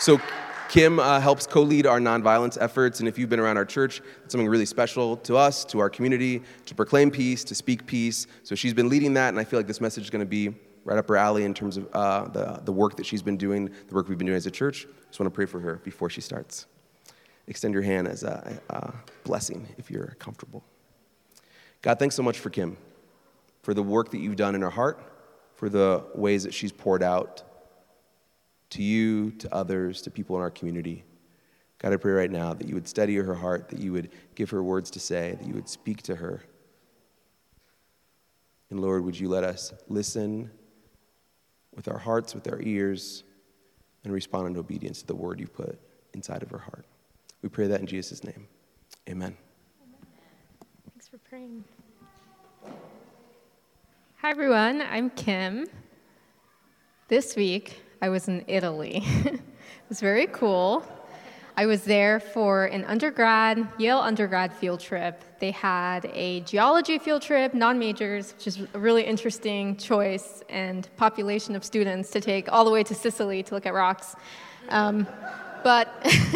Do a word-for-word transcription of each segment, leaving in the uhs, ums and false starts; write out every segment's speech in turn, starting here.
So Kim uh, helps co-lead our nonviolence efforts, and if you've been around our church, it's something really special to us, to our community, to proclaim peace, to speak peace. So she's been leading that, and I feel like this message is going to be right up her alley in terms of uh, the, the work that she's been doing, the work we've been doing as a church. Just want to pray for her before she starts. Extend your hand as a, a blessing if you're comfortable. God, thanks so much for Kim, for the work that you've done in her heart, for the ways that she's poured out to you, to others, to people in our community. God, I pray right now that you would steady her heart, that you would give her words to say, that you would speak to her. And Lord, would you let us listen with our hearts, with our ears, and respond in obedience to the word you put inside of her heart. We pray that in Jesus' name. Amen. Thanks for praying. Hi, everyone. I'm Kim. This week, I was in Italy. It was very cool. I was there for an undergrad, Yale undergrad field trip. They had a geology field trip, non-majors, which is a really interesting choice and population of students to take all the way to Sicily to look at rocks. Um, but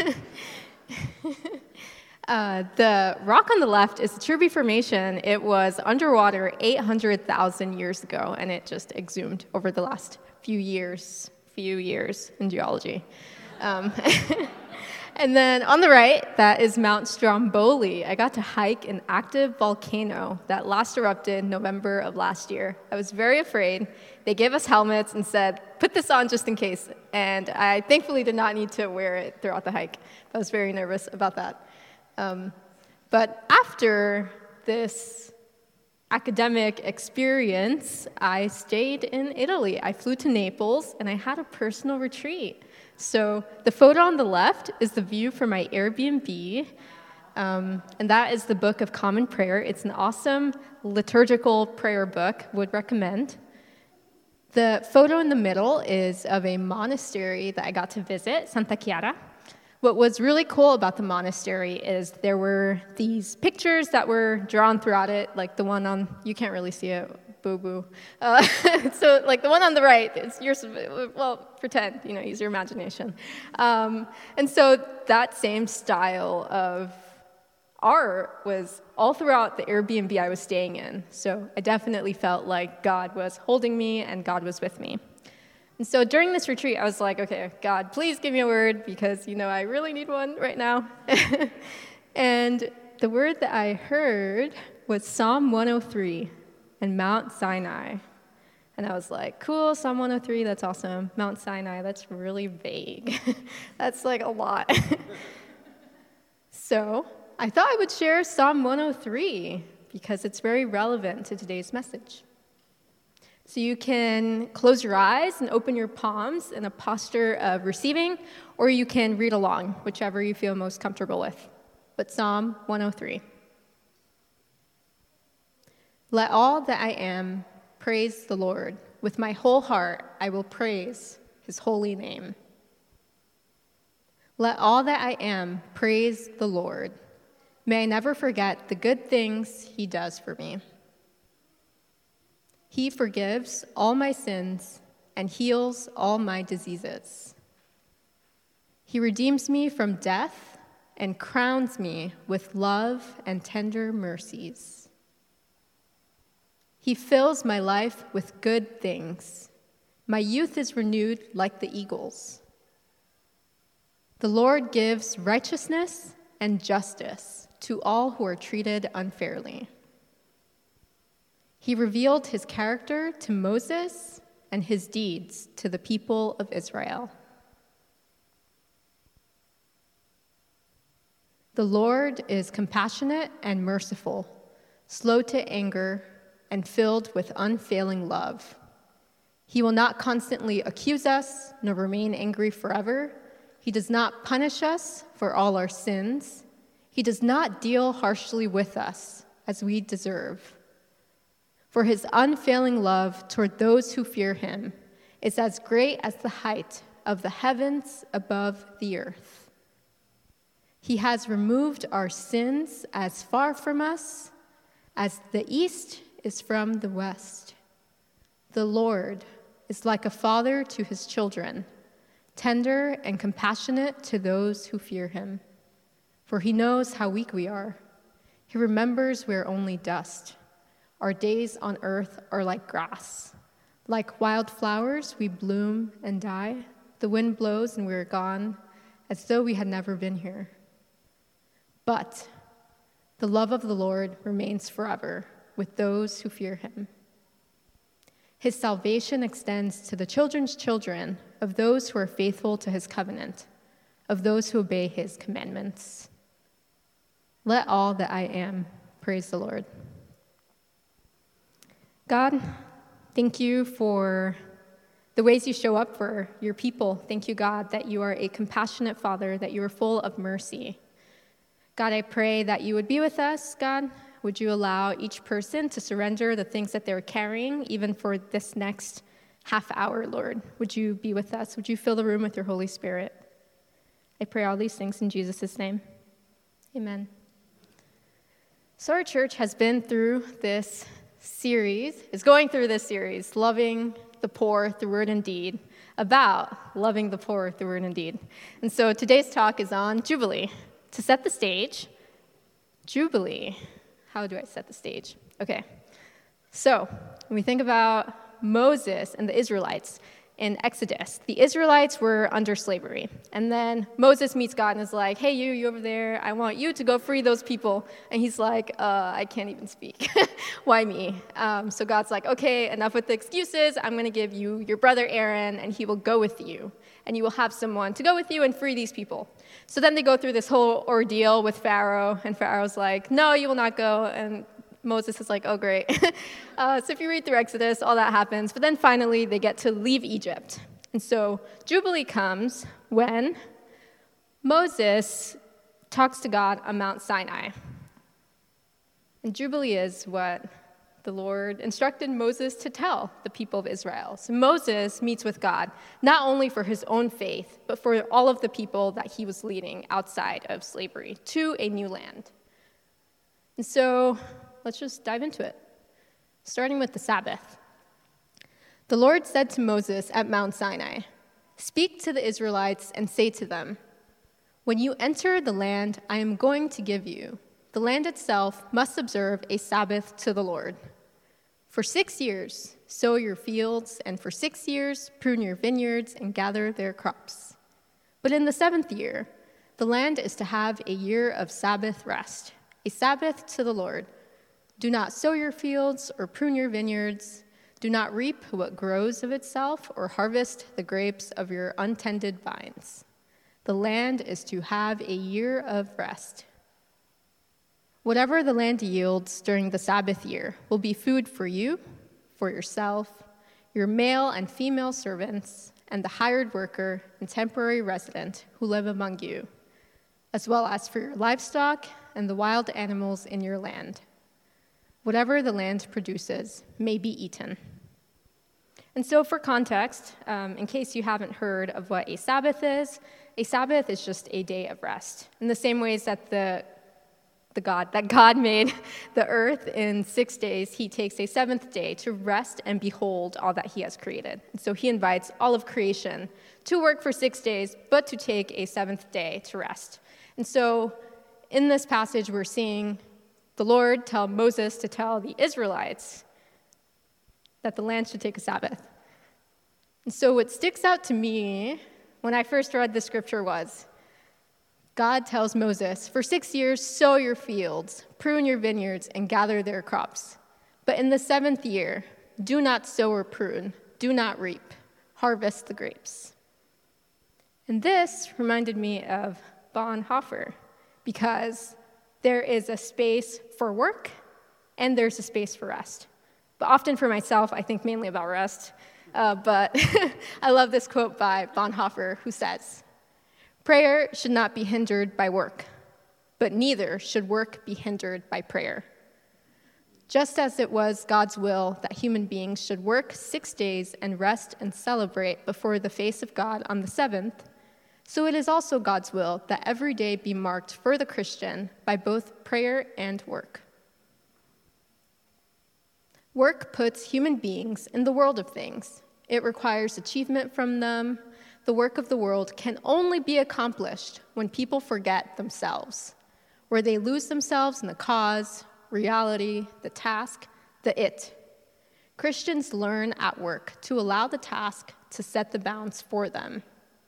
uh, the rock on the left is the Turbi Formation. It was underwater eight hundred thousand years ago, and it just exhumed over the last few years, few years in geology. Um, And then on the right, that is Mount Stromboli. I got to hike an active volcano that last erupted November of last year. I was very afraid. They gave us helmets and said, put this on just in case. And I thankfully did not need to wear it throughout the hike. I was very nervous about that. Um, but after this academic experience, I stayed in Italy. I flew to Naples, and I had a personal retreat. So the photo on the left is the view from my Airbnb, um, and that is the Book of Common Prayer. It's an awesome liturgical prayer book, would recommend. The photo in the middle is of a monastery that I got to visit, Santa Chiara. What was really cool about the monastery is there were these pictures that were drawn throughout it, like the one on, you can't really see it, boo-boo. Uh, so like the one on the right, it's your, well, pretend, you know, use your imagination. Um, and so that same style of art was all throughout the Airbnb I was staying in. So I definitely felt like God was holding me and God was with me. And so during this retreat, I was like, okay, God, please give me a word because, you know, I really need one right now. And the word that I heard was Psalm one oh three and Mount Sinai. And I was like, cool, Psalm one oh three, that's awesome. Mount Sinai, that's really vague. That's like a lot. So I thought I would share Psalm one oh three because it's very relevant to today's message. So you can close your eyes and open your palms in a posture of receiving, or you can read along, whichever you feel most comfortable with. But Psalm one oh three. Let all that I am praise the Lord. With my whole heart I will praise his holy name. Let all that I am praise the Lord. May I never forget the good things he does for me. He forgives all my sins and heals all my diseases. He redeems me from death and crowns me with love and tender mercies. He fills my life with good things. My youth is renewed like the eagles. The Lord gives righteousness and justice to all who are treated unfairly. He revealed his character to Moses and his deeds to the people of Israel. The Lord is compassionate and merciful, slow to anger, and filled with unfailing love. He will not constantly accuse us, nor remain angry forever. He does not punish us for all our sins. He does not deal harshly with us as we deserve. For his unfailing love toward those who fear him is as great as the height of the heavens above the earth. He has removed our sins as far from us as the east is from the west. The Lord is like a father to his children, tender and compassionate to those who fear him. For he knows how weak we are. He remembers we are only dust. Our days on earth are like grass. Like wild flowers, we bloom and die. The wind blows and we are gone, as though we had never been here. But the love of the Lord remains forever with those who fear him. His salvation extends to the children's children of those who are faithful to his covenant, of those who obey his commandments. Let all that I am praise the Lord. God, thank you for the ways you show up for your people. Thank you, God, that you are a compassionate Father, that you are full of mercy. God, I pray that you would be with us, God. Would you allow each person to surrender the things that they're carrying, even for this next half hour, Lord? Would you be with us? Would you fill the room with your Holy Spirit? I pray all these things in Jesus' name. Amen. So our church has been through this series, is going through this series, Loving the Poor Through Word and Deed, about loving the poor through word and deed. And so today's talk is on Jubilee. To set the stage, Jubilee. How do I set the stage? Okay. So when we think about Moses and the Israelites in Exodus, the Israelites were under slavery. And then Moses meets God and is like, hey, you, you over there, I want you to go free those people. And he's like, uh, I can't even speak. Why me? Um, so God's like, okay, enough with the excuses. I'm going to give you your brother Aaron, and he will go with you. And you will have someone to go with you and free these people. So then they go through this whole ordeal with Pharaoh, and Pharaoh's like, no, you will not go. And Moses is like, oh, great. uh, so if you read through Exodus, all that happens. But then finally, they get to leave Egypt. And so Jubilee comes when Moses talks to God on Mount Sinai. And Jubilee is what the Lord instructed Moses to tell the people of Israel. So Moses meets with God, not only for his own faith, but for all of the people that he was leading outside of slavery to a new land. And so let's just dive into it, starting with the Sabbath. The Lord said to Moses at Mount Sinai, "Speak to the Israelites and say to them, when you enter the land I am going to give you, the land itself must observe a Sabbath to the Lord. For six years sow your fields, and for six years prune your vineyards and gather their crops. But in the seventh year, the land is to have a year of Sabbath rest, a Sabbath to the Lord. Do not sow your fields or prune your vineyards. Do not reap what grows of itself or harvest the grapes of your untended vines. The land is to have a year of rest. Whatever the land yields during the Sabbath year will be food for you, for yourself, your male and female servants, and the hired worker and temporary resident who live among you, as well as for your livestock and the wild animals in your land. Whatever the land produces may be eaten." And so for context, um, in case you haven't heard of what a Sabbath is, a Sabbath is just a day of rest. In the same ways that the the God, that God made the earth in six days, he takes a seventh day to rest and behold all that he has created. And so he invites all of creation to work for six days, but to take a seventh day to rest. And so in this passage, we're seeing the Lord tell Moses to tell the Israelites that the land should take a Sabbath. And so what sticks out to me when I first read the scripture was, God tells Moses, for six years, sow your fields, prune your vineyards, and gather their crops. But in the seventh year, do not sow or prune, do not reap, harvest the grapes. And this reminded me of Bonhoeffer, because there is a space for work and there's a space for rest. But often for myself, I think mainly about rest. Uh, but I love this quote by Bonhoeffer, who says, "Prayer should not be hindered by work, but neither should work be hindered by prayer. Just as it was God's will that human beings should work six days and rest and celebrate before the face of God on the seventh, so it is also God's will that every day be marked for the Christian by both prayer and work. Work puts human beings in the world of things. It requires achievement from them. the work of the world can only be accomplished when people forget themselves, where they lose themselves in the cause, reality, the task, the it. Christians learn at work to allow the task to set the bounds for them.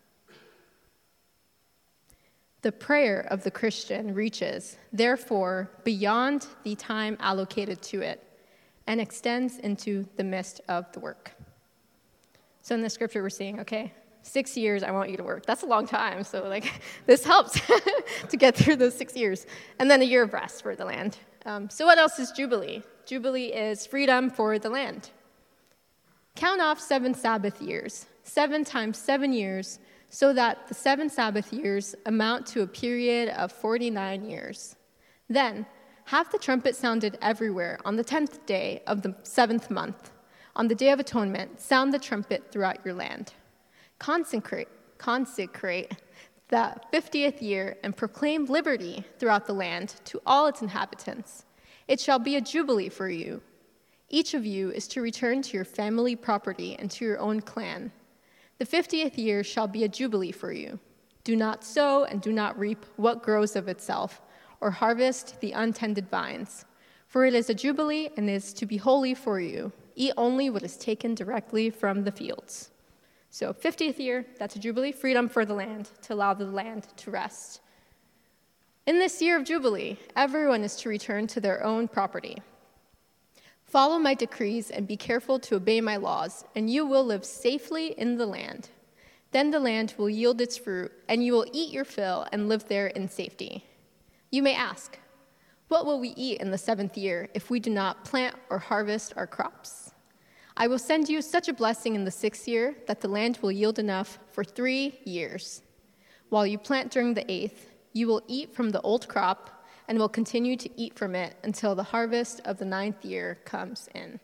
The prayer of the Christian reaches, therefore, beyond the time allocated to it and extends into the midst of the work. So in the scripture, we're seeing, okay, six years I want you to work. That's a long time, so like this helps to get through those six years. And then a year of rest for the land. Um, so what else is Jubilee? Jubilee is freedom for the land. Count off seven Sabbath years, seven times seven years, so that the seven Sabbath years amount to a period of forty-nine years. Then, have the trumpet sounded everywhere on the tenth day of the seventh month. On the Day of Atonement, sound the trumpet throughout your land. Consecrate, consecrate the fiftieth year and proclaim liberty throughout the land to all its inhabitants. It shall be a jubilee for you. Each of you is to return to your family property and to your own clan. The fiftieth year shall be a jubilee for you. Do not sow and do not reap what grows of itself, or harvest the untended vines. For it is a jubilee and is to be holy for you. Eat only what is taken directly from the fields. So fiftieth year, that's a jubilee, freedom for the land, to allow the land to rest. In this year of jubilee, everyone is to return to their own property. Follow my decrees and be careful to obey my laws, and you will live safely in the land. Then the land will yield its fruit, and you will eat your fill and live there in safety. You may ask, what will we eat in the seventh year if we do not plant or harvest our crops? I will send you such a blessing in the sixth year that the land will yield enough for three years. While you plant during the eighth, you will eat from the old crop and will continue to eat from it until the harvest of the ninth year comes in.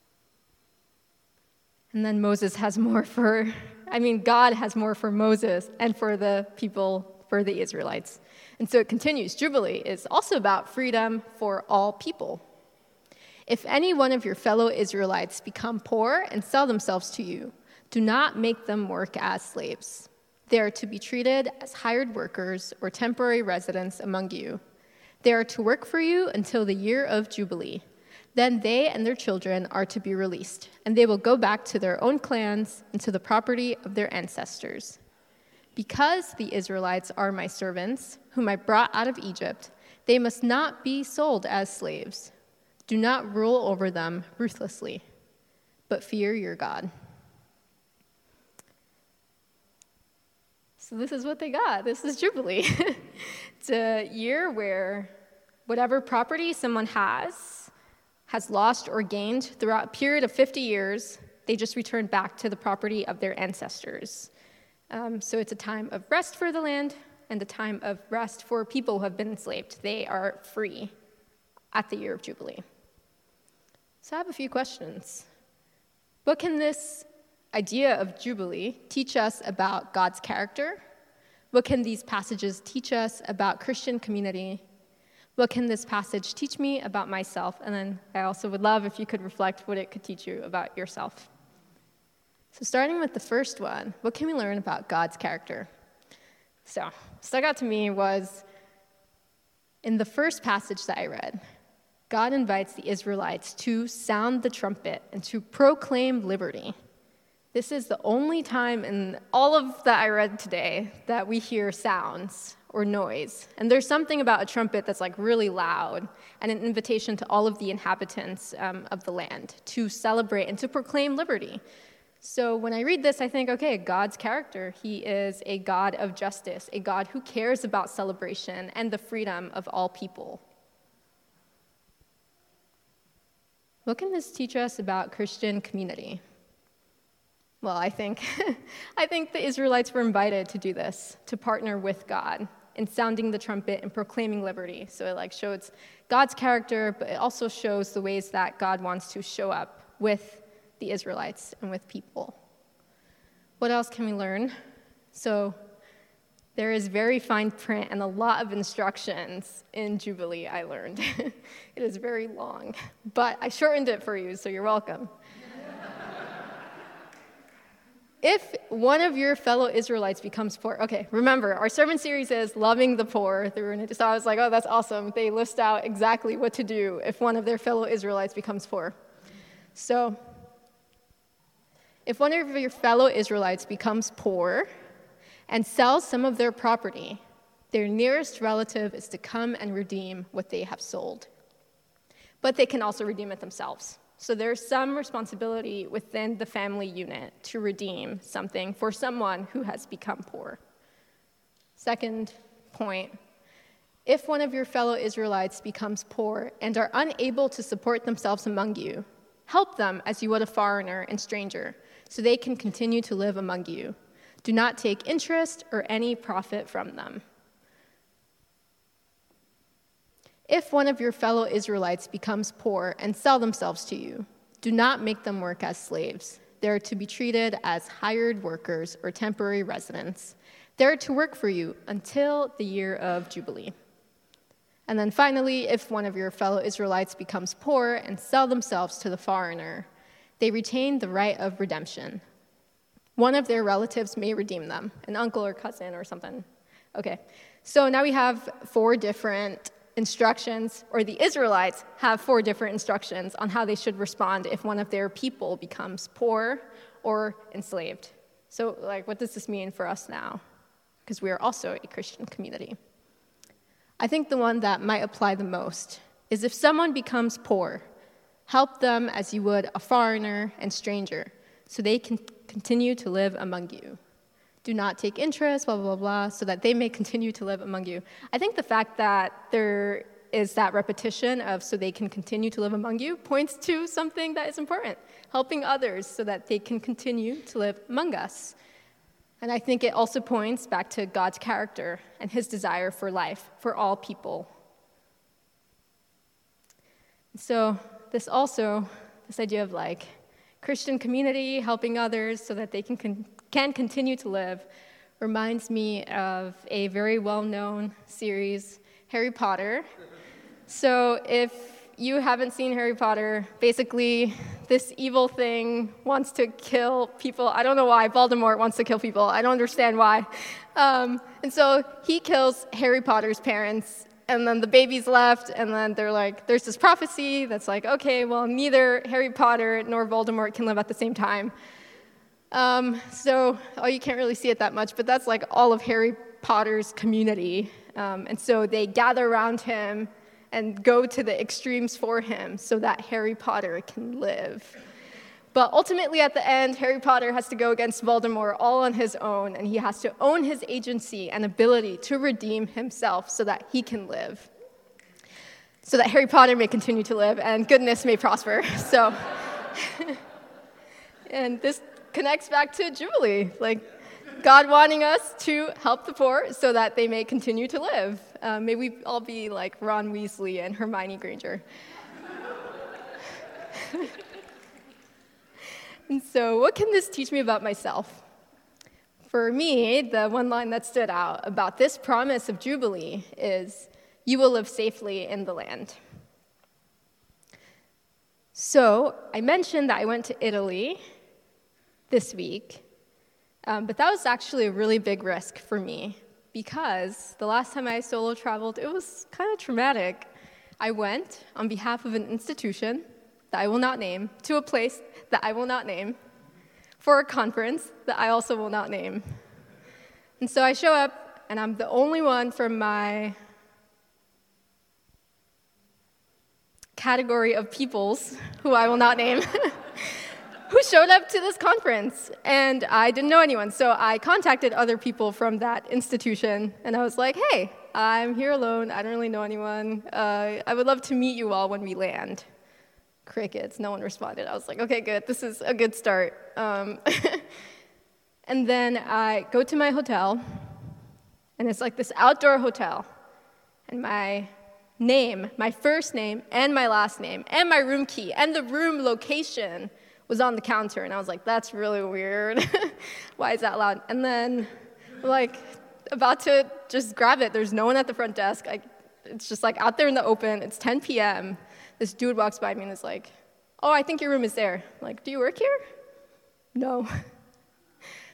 And then Moses has more for, I mean, God has more for Moses and for the people, for the Israelites. And so it continues. Jubilee is also about freedom for all people. If any one of your fellow Israelites become poor and sell themselves to you, do not make them work as slaves. They are to be treated as hired workers or temporary residents among you. They are to work for you until the year of Jubilee. Then they and their children are to be released, and they will go back to their own clans and to the property of their ancestors. Because the Israelites are my servants, whom I brought out of Egypt, they must not be sold as slaves. Do not rule over them ruthlessly, but fear your God. So this is what they got. This is Jubilee. It's a year where whatever property someone has, has lost or gained throughout a period of fifty years, they just return back to the property of their ancestors. Um, so it's a time of rest for the land and a time of rest for people who have been enslaved. They are free at the year of Jubilee. So I have a few questions. What can this idea of Jubilee teach us about God's character? What can these passages teach us about Christian community? What can this passage teach me about myself? And then I also would love if you could reflect what it could teach you about yourself. So starting with the first one, what can we learn about God's character? So what stuck out to me was in the first passage that I read, God invites the Israelites to sound the trumpet and to proclaim liberty. This is the only time in all of that I read today that we hear sounds or noise. And there's something about a trumpet that's like really loud and an invitation to all of the inhabitants um, of the land to celebrate and to proclaim liberty. So when I read this, I think, okay, God's character, he is a God of justice, a God who cares about celebration and the freedom of all people. What can this teach us about Christian community? Well, I think I think the Israelites were invited to do this, to partner with God in sounding the trumpet and proclaiming liberty. So it like shows God's character, but it also shows the ways that God wants to show up with the Israelites and with people. What else can we learn? So there is very fine print and a lot of instructions in Jubilee, I learned. It is very long, but I shortened it for you, so you're welcome. If one of your fellow Israelites becomes poor, okay, remember, our sermon series is Loving the Poor through Renita. So I was like, oh, that's awesome. They list out exactly what to do if one of their fellow Israelites becomes poor. So, if one of your fellow Israelites becomes poor and sells some of their property, their nearest relative is to come and redeem what they have sold. But they can also redeem it themselves. So there's some responsibility within the family unit to redeem something for someone who has become poor. Second point, if one of your fellow Israelites becomes poor and are unable to support themselves among you, help them as you would a foreigner and stranger, so they can continue to live among you. Do not take interest or any profit from them. If one of your fellow Israelites becomes poor and sell themselves to you, do not make them work as slaves. They are to be treated as hired workers or temporary residents. They are to work for you until the year of Jubilee. And then finally, if one of your fellow Israelites becomes poor and sell themselves to the foreigner, they retain the right of redemption. One of their relatives may redeem them, an uncle or cousin or something. Okay, so now we have four different instructions, or the Israelites have four different instructions on how they should respond if one of their people becomes poor or enslaved. So, like, what does this mean for us now? Because we are also a Christian community. I think the one that might apply the most is if someone becomes poor, help them as you would a foreigner and stranger, so they can continue to live among you. Do not take interest, blah, blah, blah, blah, so that they may continue to live among you. I think the fact that there is that repetition of so they can continue to live among you points to something that is important, helping others so that they can continue to live among us. And I think it also points back to God's character and his desire for life for all people. So this also, this idea of like Christian community, helping others so that they can con- can continue to live, reminds me of a very well-known series, Harry Potter. So if you haven't seen Harry Potter, basically this evil thing wants to kill people. I don't know why Voldemort wants to kill people. I don't understand why. Um, and so he kills Harry Potter's parents, and then the baby's left, and then they're like, there's this prophecy that's like, okay, well, neither Harry Potter nor Voldemort can live at the same time. Um, so, oh, you can't really see it that much, but that's like all of Harry Potter's community. Um, and so they gather around him and go to the extremes for him so that Harry Potter can live. But ultimately, at the end, Harry Potter has to go against Voldemort all on his own, and he has to own his agency and ability to redeem himself so that he can live, so that Harry Potter may continue to live and goodness may prosper. So, and this connects back to Jubilee, like God wanting us to help the poor so that they may continue to live. Uh, may we all be like Ron Weasley and Hermione Granger. And so what can this teach me about myself? For me, the one line that stood out about this promise of Jubilee is, you will live safely in the land. So I mentioned that I went to Italy this week, um, but that was actually a really big risk for me because the last time I solo traveled, it was kind of traumatic. I went on behalf of an institution that I will not name, to a place that I will not name, for a conference that I also will not name. And so I show up, and I'm the only one from my category of peoples, who I will not name, who showed up to this conference, and I didn't know anyone. So I contacted other people from that institution, and I was like, hey, I'm here alone, I don't really know anyone, uh, I would love to meet you all when we land. Crickets, no one responded. I was like, okay, good, this is a good start. Um, and then I go to my hotel, and it's like this outdoor hotel, and my name, my first name, and my last name, and my room key, and the room location was on the counter, and I was like, that's really weird. Why is that loud? And then, like, about to just grab it. There's no one at the front desk. I, it's just like out there in the open. It's ten p.m. This dude walks by me and is like, oh, I think your room is there. I'm like, do you work here? No.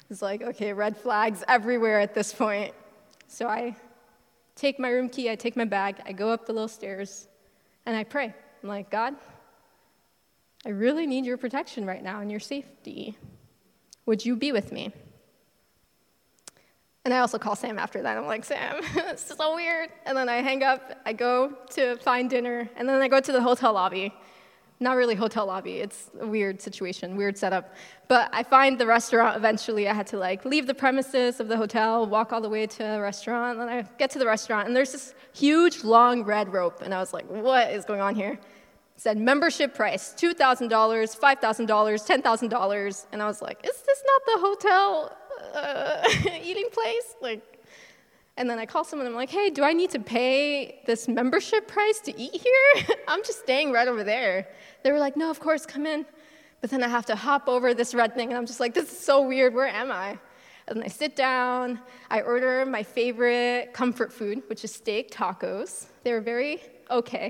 It's like, okay, red flags everywhere at this point. So I take my room key, I take my bag, I go up the little stairs, and I pray. I'm like, God, I really need your protection right now and your safety. Would you be with me? And I also call Sam after that. I'm like, Sam, this is so weird. And then I hang up, I go to find dinner, and then I go to the hotel lobby. Not really hotel lobby, it's a weird situation, weird setup. But I find the restaurant eventually. I had to like leave the premises of the hotel, walk all the way to the restaurant, and then I get to the restaurant, and there's this huge, long red rope, and I was like, what is going on here? It said membership price, two thousand dollars, five thousand dollars, ten thousand dollars, and I was like, is this not the hotel uh, eating place? Like, and then I call someone, I'm like, hey, do I need to pay this membership price to eat here? I'm just staying right over there. They were like, no, of course, come in. But then I have to hop over this red thing, and I'm just like, this is so weird, where am I? And then I sit down, I order my favorite comfort food, which is steak tacos. They were very okay.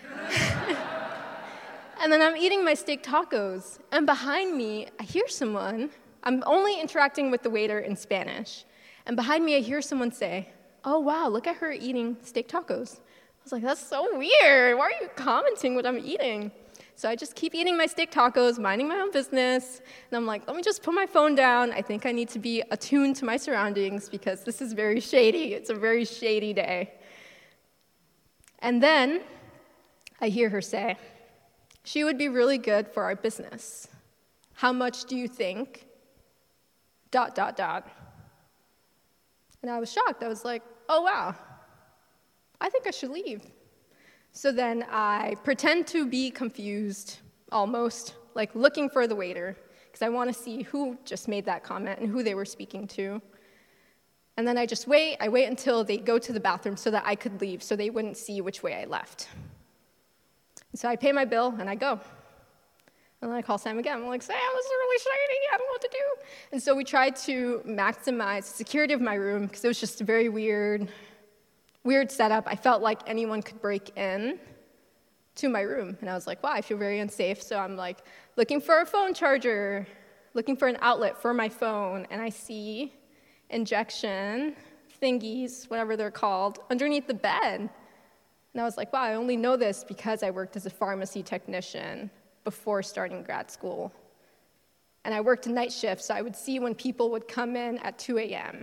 And then I'm eating my steak tacos, and behind me, I hear someone. I'm only interacting with the waiter in Spanish. And behind me, I hear someone say, oh, wow, look at her eating steak tacos. I was like, that's so weird. Why are you commenting what I'm eating? So I just keep eating my steak tacos, minding my own business. And I'm like, let me just put my phone down. I think I need to be attuned to my surroundings because this is very shady. It's a very shady day. And then I hear her say, she would be really good for our business. How much do you think? Dot, dot, dot. And I was shocked. I was like, oh, wow, I think I should leave. So then I pretend to be confused, almost, like looking for the waiter, because I want to see who just made that comment and who they were speaking to. And then I just wait. I wait until they go to the bathroom so that I could leave, so they wouldn't see which way I left. And so I pay my bill, and I go. And then I call Sam again. I'm like, Sam, this is really shady. I don't know what to do. And so we tried to maximize the security of my room because it was just a very weird, weird setup. I felt like anyone could break in to my room. And I was like, wow, I feel very unsafe. So I'm like looking for a phone charger, looking for an outlet for my phone. And I see injection thingies, whatever they're called, underneath the bed. And I was like, wow, I only know this because I worked as a pharmacy technician before starting grad school. And I worked a night shift, so I would see when people would come in at two a.m.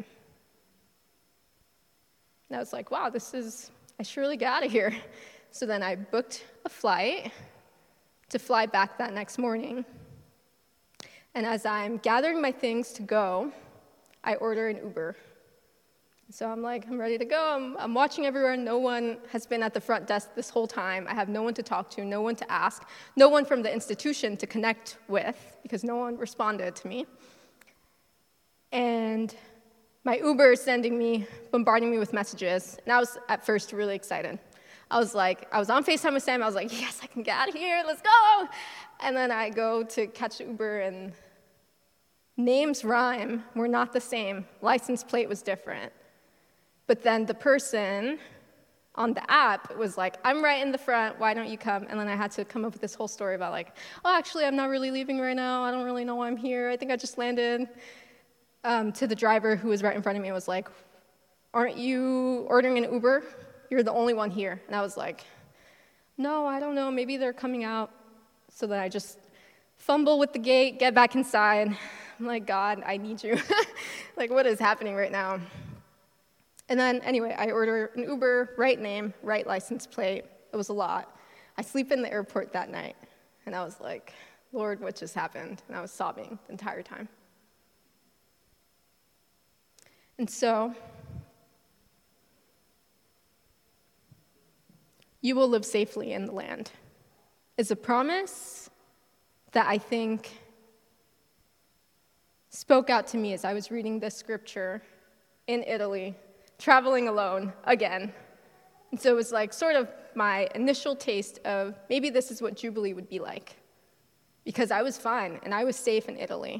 And I was like, wow, this is, I should really get out of here. So then I booked a flight to fly back that next morning. And as I'm gathering my things to go, I order an Uber. So I'm like, I'm ready to go. I'm, I'm watching everywhere. No one has been at the front desk this whole time. I have no one to talk to, no one to ask, no one from the institution to connect with because no one responded to me. And my Uber is sending me, bombarding me with messages. And I was at first really excited. I was like, I was on FaceTime with Sam. I was like, yes, I can get out of here. Let's go. And then I go to catch the Uber, and names rhyme. We're not the same. License plate was different. But then the person on the app was like, I'm right in the front, why don't you come? And then I had to come up with this whole story about like, oh, actually, I'm not really leaving right now. I don't really know why I'm here. I think I just landed. Um, to the driver who was right in front of me, was like, aren't you ordering an Uber? You're the only one here. And I was like, no, I don't know. Maybe they're coming out. So then I just fumble with the gate, get back inside. I'm like, God, I need you. Like, what is happening right now? And then, anyway, I order an Uber, right name, right license plate. It was a lot. I sleep in the airport that night, and I was like, Lord, what just happened? And I was sobbing the entire time. And so, you will live safely in the land is a promise that I think spoke out to me as I was reading this scripture in Italy, traveling alone again. And so it was like sort of my initial taste of maybe this is what Jubilee would be like, because I was fine and I was safe in Italy.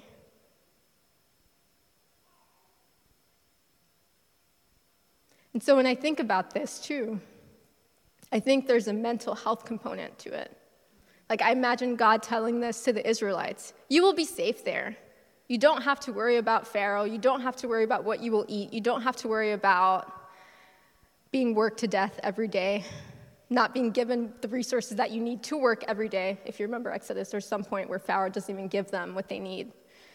And so when I think about this too, I think there's a mental health component to it. Like I imagine God telling this to the Israelites, you will be safe there. You don't have to worry about Pharaoh. You don't have to worry about what you will eat. You don't have to worry about being worked to death every day, not being given the resources that you need to work every day. If you remember Exodus, there's some point where Pharaoh doesn't even give them what they need.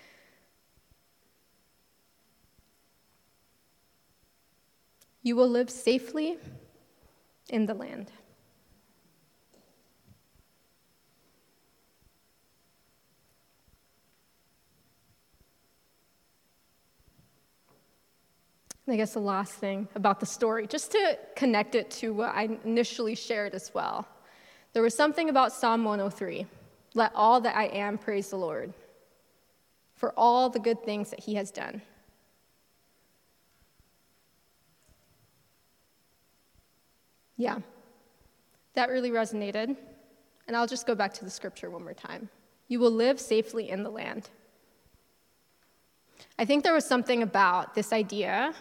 You will live safely in the land. I guess the last thing about the story, just to connect it to what I initially shared as well. There was something about Psalm one oh three. Let all that I am praise the Lord for all the good things that he has done. Yeah, that really resonated. And I'll just go back to the scripture one more time. You will live safely in the land. I think there was something about this idea,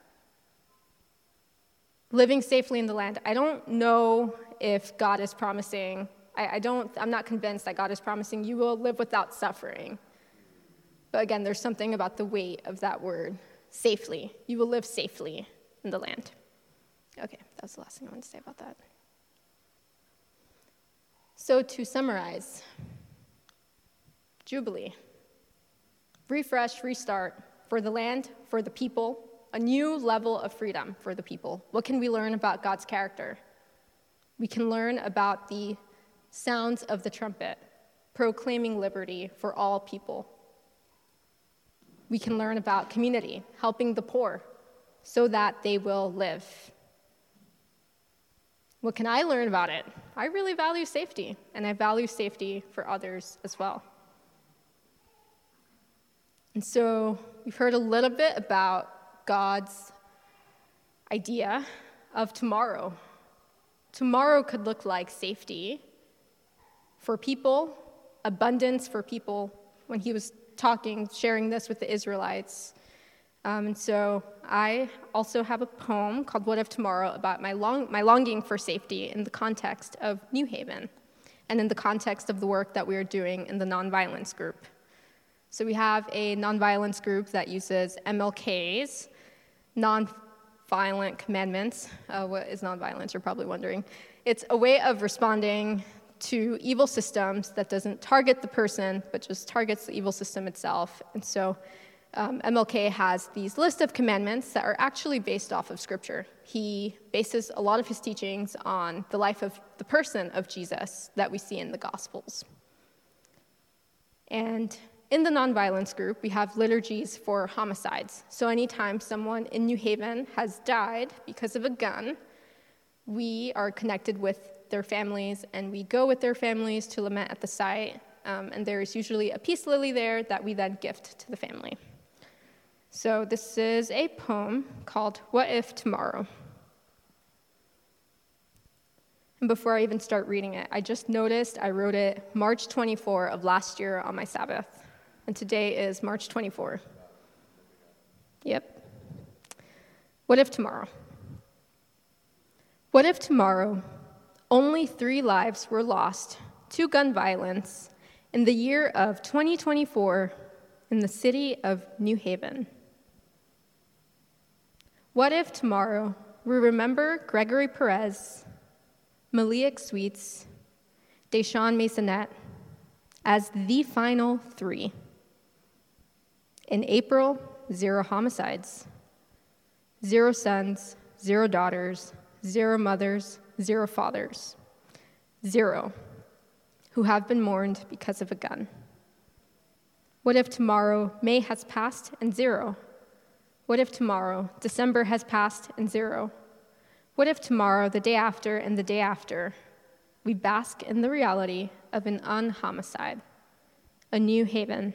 living safely in the land. I don't know if God is promising, I, I don't, I'm not convinced that God is promising you will live without suffering. But again, there's something about the weight of that word, safely. You will live safely in the land. Okay, that was the last thing I wanted to say about that. So to summarize, Jubilee, refresh, restart for the land, for the people, a new level of freedom for the people. What can we learn about God's character? We can learn about the sounds of the trumpet, proclaiming liberty for all people. We can learn about community, helping the poor so that they will live. What can I learn about it? I really value safety, and I value safety for others as well. And so we've heard a little bit about God's idea of tomorrow. Tomorrow could look like safety for people, abundance for people. When he was talking, sharing this with the Israelites. Um, and so I also have a poem called What If Tomorrow about my, long, my longing for safety in the context of New Haven and in the context of the work that we are doing in the nonviolence group. So we have a nonviolence group that uses M L K's nonviolent commandments. Uh, what is nonviolence, you're probably wondering. It's a way of responding to evil systems that doesn't target the person, but just targets the evil system itself. And so um, M L K has these list of commandments that are actually based off of Scripture. He bases a lot of his teachings on the life of the person of Jesus that we see in the Gospels. And in the nonviolence group, we have liturgies for homicides. So anytime someone in New Haven has died because of a gun, we are connected with their families, and we go with their families to lament at the site, um, and there's usually a peace lily there that we then gift to the family. So this is a poem called What If Tomorrow? And before I even start reading it, I just noticed I wrote it March twenty-fourth of last year on my Sabbath, and today is March twenty-fourth. Yep. What if tomorrow? What if tomorrow only three lives were lost to gun violence in the year of twenty twenty-four in the city of New Haven? What if tomorrow we remember Gregory Perez, Malik Sweets, Deshaun Masonette as the final three? In April, zero homicides, zero sons, zero daughters, zero mothers, zero fathers, zero who have been mourned because of a gun. What if tomorrow May has passed and zero? What if tomorrow December has passed and zero? What if tomorrow, the day after, and the day after, we bask in the reality of an unhomicide, a New Haven?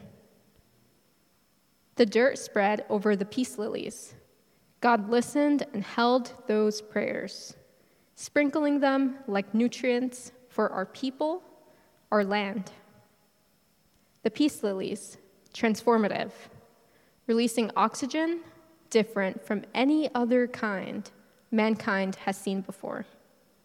The dirt spread over the peace lilies. God listened and held those prayers, sprinkling them like nutrients for our people, our land. The peace lilies, transformative, releasing oxygen different from any other kind mankind has seen before.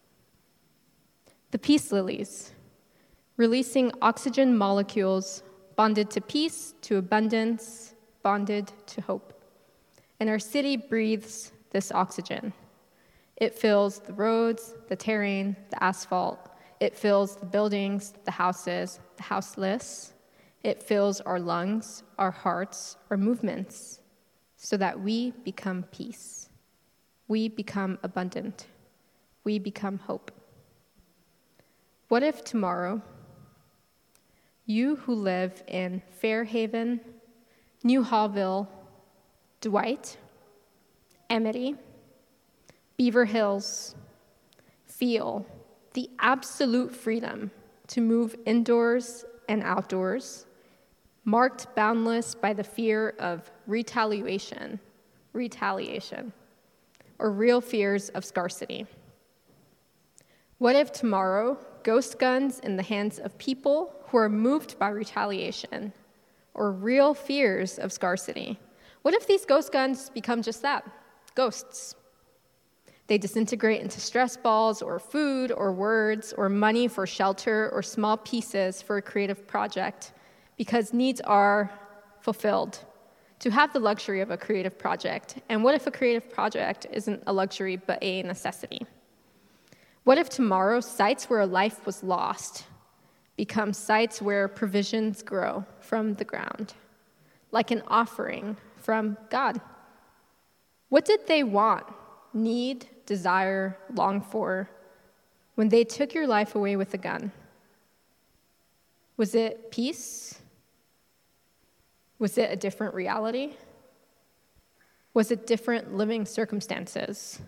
The peace lilies, releasing oxygen molecules bonded to peace, to abundance, bonded to hope. And our city breathes this oxygen. It fills the roads, the terrain, the asphalt. It fills the buildings, the houses, the houseless. It fills our lungs, our hearts, our movements, so that we become peace. We become abundant. We become hope. What if tomorrow, you who live in Fairhaven, New Hallville, Dwight, Amity, Beaver Hills, feel the absolute freedom to move indoors and outdoors, marked boundless by the fear of retaliation, retaliation, or real fears of scarcity? What if tomorrow, ghost guns in the hands of people who are moved by retaliation or real fears of scarcity? What if these ghost guns become just that, ghosts? They disintegrate into stress balls or food or words or money for shelter or small pieces for a creative project because needs are fulfilled to have the luxury of a creative project. And what if a creative project isn't a luxury but a necessity? What if tomorrow sites where a life was lost become sites where provisions grow from the ground, like an offering from God? What did they want, need, desire, long for when they took your life away with a gun? Was it peace? Was it a different reality? Was it different living circumstances?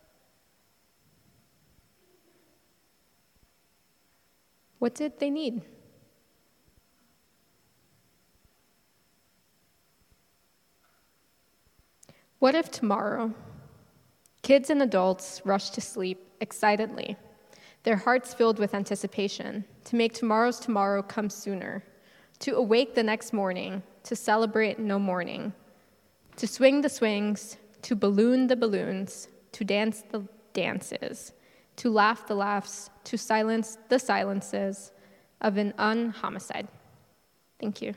What did they need? What if tomorrow, kids and adults rush to sleep excitedly, their hearts filled with anticipation, to make tomorrow's tomorrow come sooner, to awake the next morning, to celebrate no morning, to swing the swings, to balloon the balloons, to dance the dances, to laugh the laughs, to silence the silences of an unhomicide? Thank you.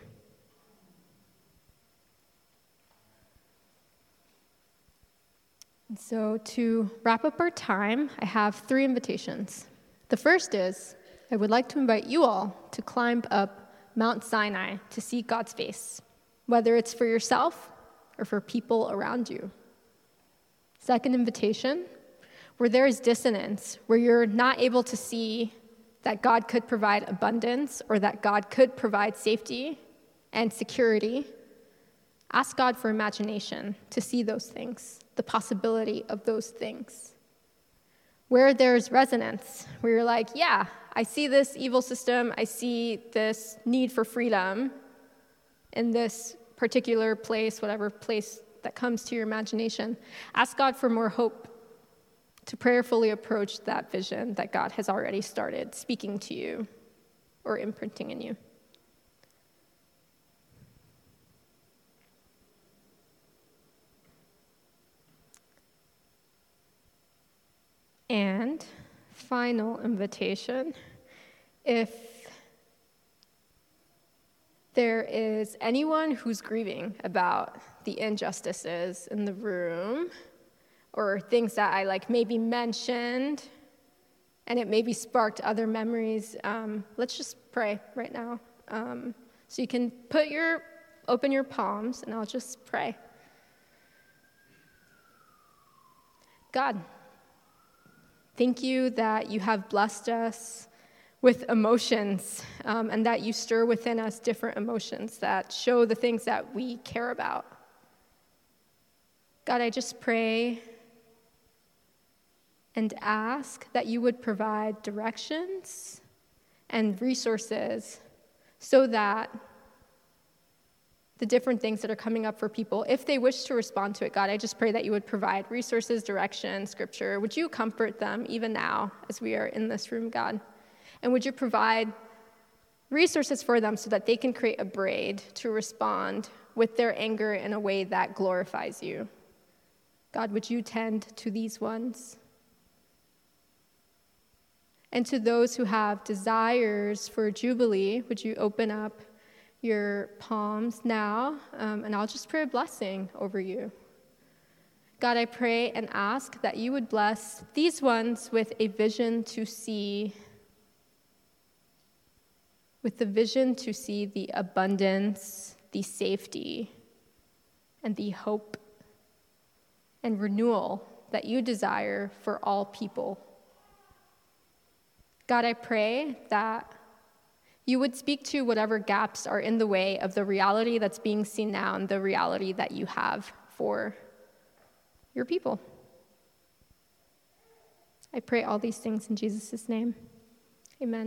And so to wrap up our time, I have three invitations. The first is, I would like to invite you all to climb up Mount Sinai to see God's face, whether it's for yourself or for people around you. Second invitation, where there is dissonance, where you're not able to see that God could provide abundance or that God could provide safety and security, ask God for imagination to see those things, the possibility of those things. Where there's resonance, where you're like, yeah, I see this evil system, I see this need for freedom in this particular place, whatever place that comes to your imagination, ask God for more hope to prayerfully approach that vision that God has already started speaking to you or imprinting in you. And final invitation, if there is anyone who's grieving about the injustices in the room, or things that I like maybe mentioned, and it maybe sparked other memories, um, let's just pray right now. Um, so you can put your, open your palms, and I'll just pray. God, thank you that you have blessed us with emotions, um, and that you stir within us different emotions that show the things that we care about. God, I just pray and ask that you would provide directions and resources so that the different things that are coming up for people, if they wish to respond to it, God, I just pray that you would provide resources, direction, scripture. Would you comfort them even now as we are in this room, God? And would you provide resources for them so that they can create a braid to respond with their anger in a way that glorifies you? God, would you tend to these ones? And to those who have desires for Jubilee, would you open up your palms now, um, and I'll just pray a blessing over you. God, I pray and ask that you would bless these ones with a vision to see, with the vision to see the abundance, the safety, and the hope and renewal that you desire for all people. God, I pray that you would speak to whatever gaps are in the way of the reality that's being seen now and the reality that you have for your people. I pray all these things in Jesus' name. Amen.